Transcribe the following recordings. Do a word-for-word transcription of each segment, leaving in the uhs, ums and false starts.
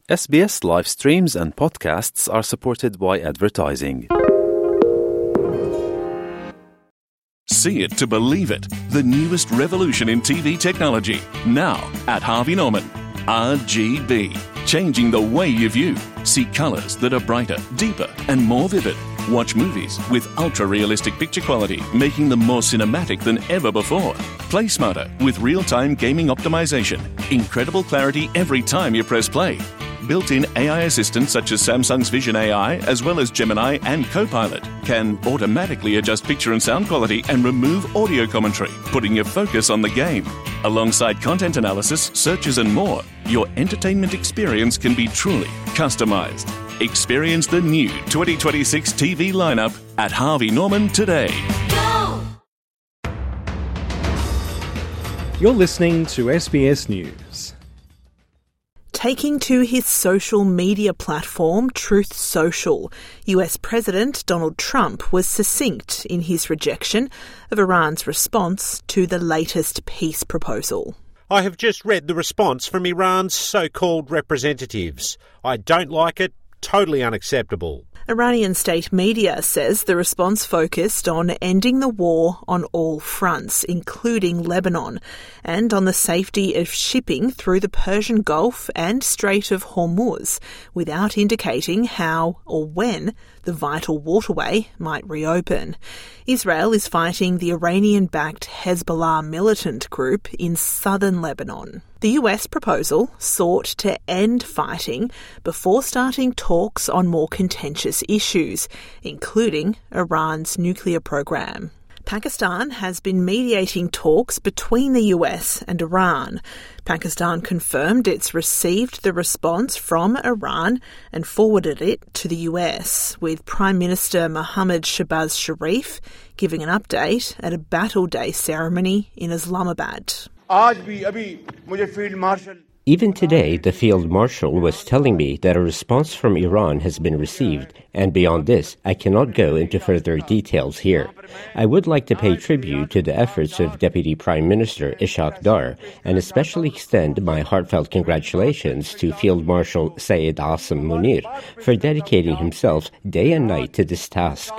S B S live streams and podcasts are supported by advertising. See it to believe it. The newest revolution in T V technology. Now at Harvey Norman. R G B. Changing the way you view. See colours that are brighter, deeper and more vivid. Watch movies with ultra-realistic picture quality, making them more cinematic than ever before. Play smarter with real-time gaming optimization. Incredible clarity every time you press play. Built-in A I assistants such as Samsung's Vision A I, as well as Gemini and Copilot, can automatically adjust picture and sound quality and remove audio commentary, putting your focus on the game. Alongside content analysis, searches and more, your entertainment experience can be truly customized. Experience the new twenty twenty-six T V lineup at Harvey Norman today. Go! You're listening to S B S News. Taking to his social media platform, Truth Social, U S President Donald Trump was succinct in his rejection of Iran's response to the latest peace proposal. I have just read the response from Iran's so-called representatives. I don't like it. Totally unacceptable. Iranian state media says the response focused on ending the war on all fronts, including Lebanon, and on the safety of shipping through the Persian Gulf and Strait of Hormuz, without indicating how or when the vital waterway might reopen. Israel is fighting the Iranian-backed Hezbollah militant group in southern Lebanon. The U S proposal sought to end fighting before starting talks on more contentious issues, including Iran's nuclear program. Pakistan has been mediating talks between the U S and Iran. Pakistan confirmed it's received the response from Iran and forwarded it to the U S, with Prime Minister Mohammad Shahbaz Sharif giving an update at a Battle Day ceremony in Islamabad. Even today, the Field Marshal was telling me that a response from Iran has been received, and beyond this, I cannot go into further details here. I would like to pay tribute to the efforts of Deputy Prime Minister Ishaq Dar, and especially extend my heartfelt congratulations to Field Marshal Syed Asim Munir for dedicating himself day and night to this task.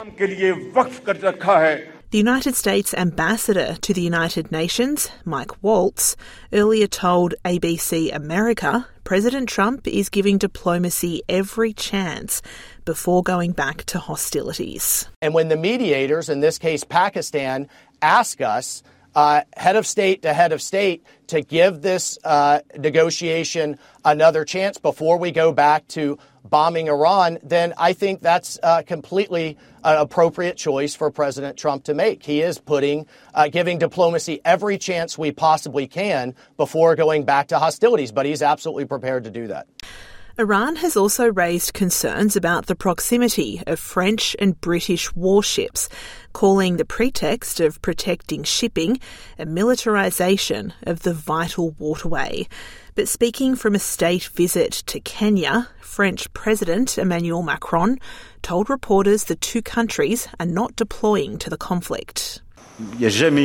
The United States ambassador to the United Nations, Mike Waltz, earlier told A B C America President Trump is giving diplomacy every chance before going back to hostilities. And when the mediators, in this case Pakistan, ask us, uh, head of state to head of state, to give this uh, negotiation another chance before we go back to bombing Iran, then I think that's uh, completely an appropriate choice for President Trump to make. He is putting, uh, giving diplomacy every chance we possibly can before going back to hostilities, but he's absolutely prepared to do that. Iran has also raised concerns about the proximity of French and British warships, calling the pretext of protecting shipping a militarisation of the vital waterway. But speaking from a state visit to Kenya, French President Emmanuel Macron told reporters the two countries are not deploying to the conflict. There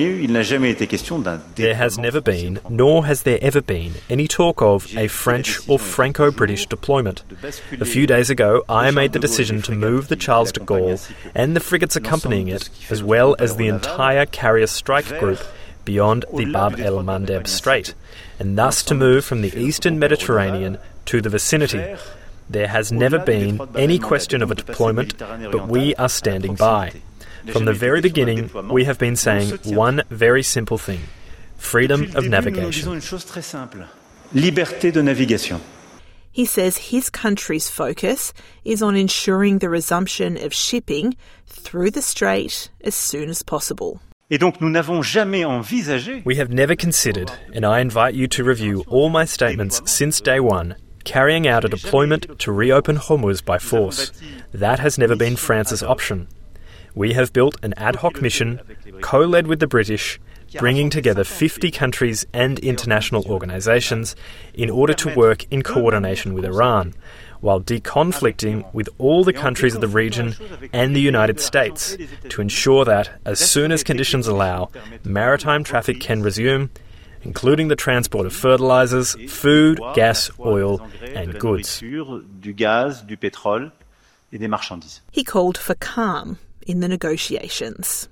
has never been, nor has there ever been, any talk of a French or Franco-British deployment. A few days ago, I made the decision to move the Charles de Gaulle and the frigates accompanying it, as well as the entire carrier strike group, beyond the Bab el-Mandeb Strait, and thus to move from the eastern Mediterranean to the vicinity. There has never been any question of a deployment, but we are standing by. From the very beginning, we have been saying one very simple thing: freedom of navigation. He says his country's focus is on ensuring the resumption of shipping through the strait as soon as possible. We have never considered, and I invite you to review all my statements since day one, carrying out a deployment to reopen Hormuz by force. That has never been France's option. We have built an ad hoc mission, co-led with the British, bringing together fifty countries and international organisations in order to work in coordination with Iran, while deconflicting with all the countries of the region and the United States to ensure that, as soon as conditions allow, maritime traffic can resume, including the transport of fertilizers, food, gas, oil, and goods. He called for calm in the negotiations.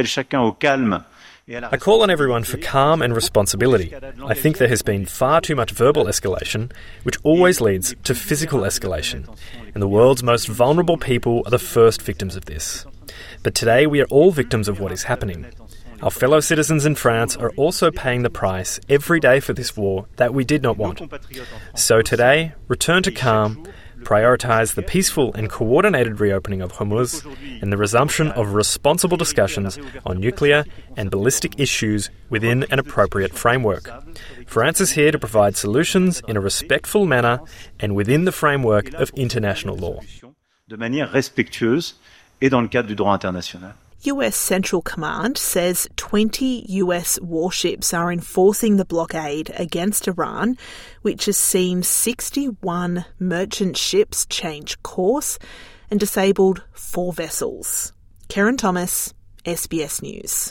I call on everyone for calm and responsibility. I think there has been far too much verbal escalation, which always leads to physical escalation, and the world's most vulnerable people are the first victims of this. But today we are all victims of what is happening. Our fellow citizens in France are also paying the price every day for this war that we did not want. So today, return to calm, prioritise the peaceful and coordinated reopening of Hormuz and the resumption of responsible discussions on nuclear and ballistic issues within an appropriate framework. France is here to provide solutions in a respectful manner and within the framework of international law. De manière respectueuse et dans le cadre du droit international. U S Central Command says twenty U S warships are enforcing the blockade against Iran, which has seen sixty-one merchant ships change course and disabled four vessels. Karen Thomas, S B S News.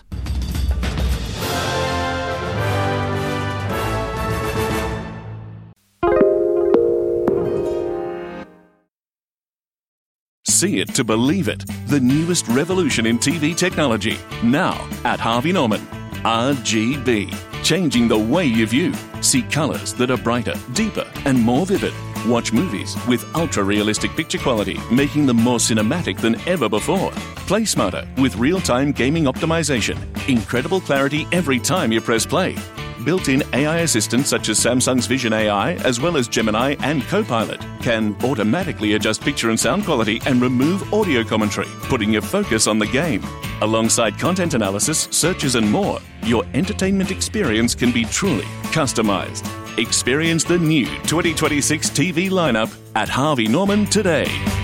See it to believe it. The newest revolution in T V technology. Now at Harvey Norman. R G B. Changing the way you view. See colours that are brighter, deeper and more vivid. Watch movies with ultra-realistic picture quality, making them more cinematic than ever before. Play smarter with real-time gaming optimization. Incredible clarity every time you press play. Built-in A I assistants such as Samsung's Vision A I, as well as Gemini and Copilot, can automatically adjust picture and sound quality and remove audio commentary, putting your focus on the game. Alongside content analysis, searches and more, your entertainment experience can be truly customized. Experience the new twenty twenty-six T V lineup at Harvey Norman today.